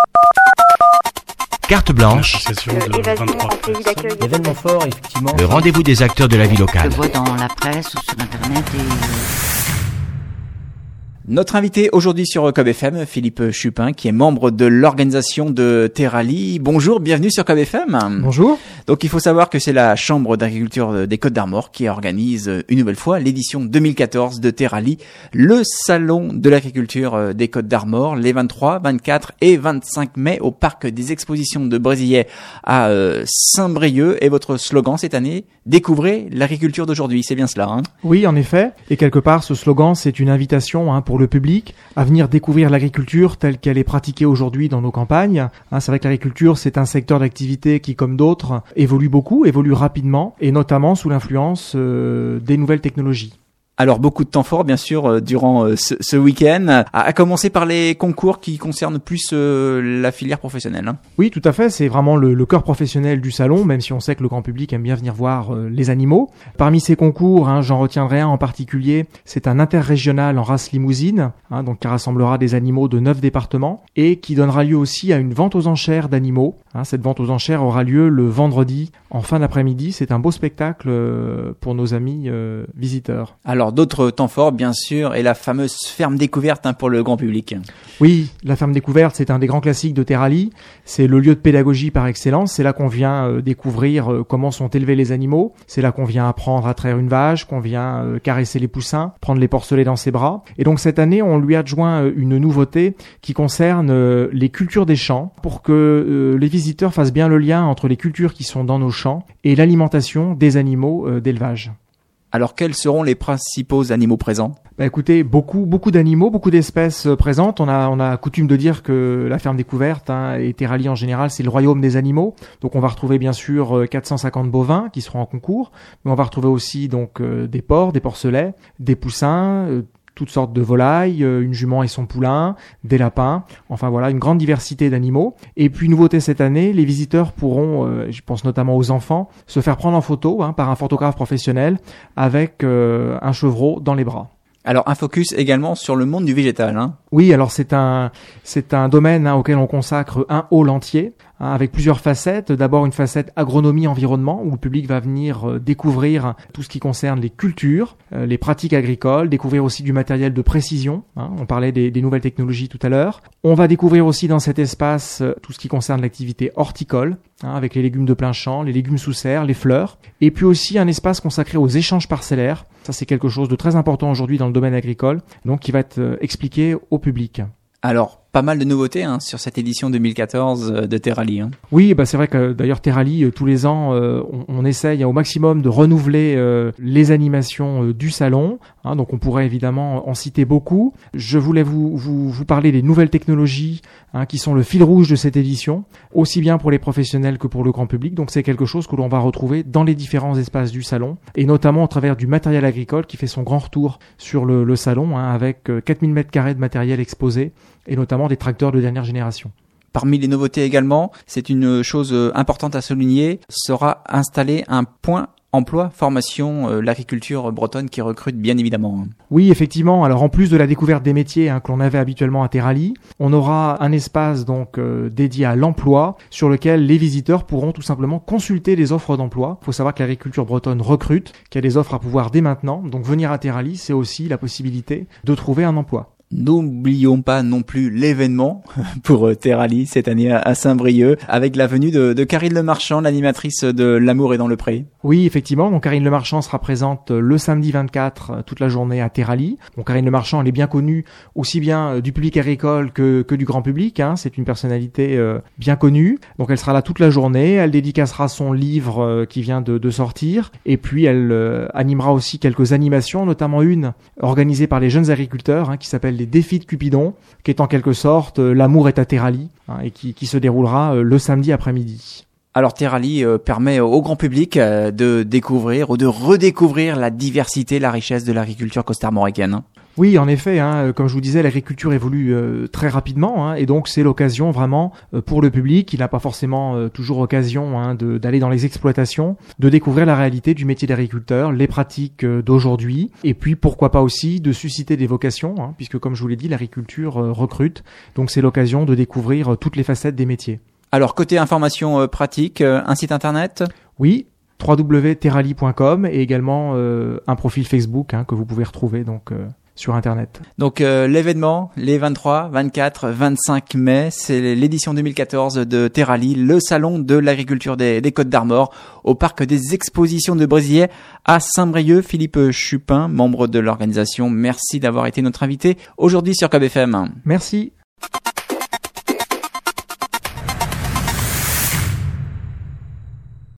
Carte blanche, événement fort, effectivement. le rendez-vous des acteurs de la vie locale. Je vois dans la presse ou sur Internet Notre invité aujourd'hui sur Cob FM, Philippe Chupin, qui est membre de l'organisation de Terrali. Bonjour, bienvenue sur Cob FM. Bonjour. Donc il faut savoir que c'est la Chambre d'agriculture des Côtes-d'Armor qui organise une nouvelle fois l'édition 2014 de Terrali, le salon de l'agriculture des Côtes-d'Armor, les 23, 24 et 25 mai au parc des expositions de Brésillet à Saint-Brieuc. Et votre slogan cette année, découvrez l'agriculture d'aujourd'hui, c'est bien cela, hein? Oui, en effet. Et quelque part, ce slogan, c'est une invitation pour le public à venir découvrir l'agriculture telle qu'elle est pratiquée aujourd'hui dans nos campagnes. C'est vrai que l'agriculture, c'est un secteur d'activité qui, comme d'autres, évolue beaucoup, évolue rapidement, et notamment sous l'influence des nouvelles technologies. Alors beaucoup de temps fort bien sûr durant ce week-end, à commencer par les concours qui concernent plus la filière professionnelle, hein. Oui, tout à fait, c'est vraiment le cœur professionnel du salon, même si on sait que le grand public aime bien venir voir les animaux. Parmi ces concours, j'en retiendrai un en particulier, c'est un interrégional en race limousine, donc qui rassemblera des animaux de 9 départements et qui donnera lieu aussi à une vente aux enchères d'animaux. Cette vente aux enchères aura lieu le vendredi en fin d'après-midi. C'est un beau spectacle pour nos amis visiteurs. Alors d'autres temps forts bien sûr et la fameuse ferme découverte pour le grand public. Oui, la ferme découverte, c'est un des grands classiques de Terrali. C'est le lieu de pédagogie par excellence. C'est là qu'on vient découvrir comment sont élevés les animaux. C'est là qu'on vient apprendre à traire une vache, qu'on vient caresser les poussins, prendre les porcelets dans ses bras. Et donc cette année, on lui adjoint une nouveauté qui concerne les cultures des champs pour que les visiteurs fassent bien le lien entre les cultures qui sont dans nos champs et l'alimentation des animaux d'élevage. Alors quels seront les principaux animaux présents ? Écoutez, beaucoup d'animaux, beaucoup d'espèces présentes. On a coutume de dire que la ferme découverte et Terrali en général, c'est le royaume des animaux. Donc on va retrouver bien sûr 450 bovins qui seront en concours, mais on va retrouver aussi donc des porcs, des porcelets, des poussins, toutes sortes de volailles, une jument et son poulain, des lapins, enfin voilà, une grande diversité d'animaux. Et puis nouveauté cette année, les visiteurs pourront, je pense notamment aux enfants, se faire prendre en photo par un photographe professionnel avec un chevreau dans les bras. Alors un focus également sur le monde du végétal, hein. Oui, alors c'est un domaine auquel on consacre un hall entier, avec plusieurs facettes. D'abord une facette agronomie-environnement où le public va venir découvrir tout ce qui concerne les cultures, les pratiques agricoles, découvrir aussi du matériel de précision. On parlait des nouvelles technologies tout à l'heure. On va découvrir aussi dans cet espace tout ce qui concerne l'activité horticole, avec les légumes de plein champ, les légumes sous serre, les fleurs. Et puis aussi un espace consacré aux échanges parcellaires. Ça, c'est quelque chose de très important aujourd'hui dans le domaine agricole, donc qui va être expliqué au public. Alors, pas mal de nouveautés sur cette édition 2014 de Terrali. Oui, c'est vrai que d'ailleurs Terrali, tous les ans, on essaye au maximum de renouveler les animations du salon. Donc on pourrait évidemment en citer beaucoup. Je voulais vous parler des nouvelles technologies qui sont le fil rouge de cette édition, aussi bien pour les professionnels que pour le grand public. Donc c'est quelque chose que l'on va retrouver dans les différents espaces du salon, et notamment au travers du matériel agricole qui fait son grand retour sur le salon, avec 4000 m² de matériel exposé, et notamment des tracteurs de dernière génération. Parmi les nouveautés également, c'est une chose importante à souligner, sera installé un point emploi, formation, l'agriculture bretonne qui recrute bien évidemment. Oui, effectivement. Alors en plus de la découverte des métiers que l'on avait habituellement à Terrali, on aura un espace donc dédié à l'emploi sur lequel les visiteurs pourront tout simplement consulter les offres d'emploi. Il faut savoir que l'agriculture bretonne recrute, qu'il y a des offres à pouvoir dès maintenant. Donc venir à Terrali, c'est aussi la possibilité de trouver un emploi. N'oublions pas non plus l'événement pour Terrali cette année à Saint-Brieuc avec la venue de Karine Lemarchand, l'animatrice de L'amour est dans le pré. Oui, effectivement. Donc Karine Lemarchand sera présente le samedi 24 toute la journée à Terrali. Donc Karine Lemarchand, elle est bien connue aussi bien du public agricole que du grand public. C'est une personnalité bien connue. Donc elle sera là toute la journée. Elle dédicacera son livre qui vient de sortir. Et puis elle animera aussi quelques animations, notamment une organisée par les jeunes agriculteurs qui s'appelle les Défis de Cupidon, qui est en quelque sorte L'amour est à Terrali, et qui se déroulera le samedi après-midi. Alors Terrali permet au grand public de découvrir ou de redécouvrir la diversité, la richesse de l'agriculture costarmoricaine. Oui, en effet, comme je vous disais, l'agriculture évolue très rapidement, et donc c'est l'occasion vraiment pour le public qui n'a pas forcément toujours occasion d'aller dans les exploitations, de découvrir la réalité du métier d'agriculteur, les pratiques d'aujourd'hui, et puis pourquoi pas aussi de susciter des vocations, puisque comme je vous l'ai dit, l'agriculture recrute, donc c'est l'occasion de découvrir toutes les facettes des métiers. Alors côté information pratique, un site internet ? Oui, www.terali.com et également un profil Facebook que vous pouvez retrouver donc sur internet. Donc l'événement les 23, 24, 25 mai, c'est l'édition 2014 de Terali, le salon de l'agriculture des Côtes d'Armor au parc des expositions de Brésillet à Saint-Brieuc. Philippe Chupin, membre de l'organisation, merci d'avoir été notre invité aujourd'hui sur KBFM. Merci.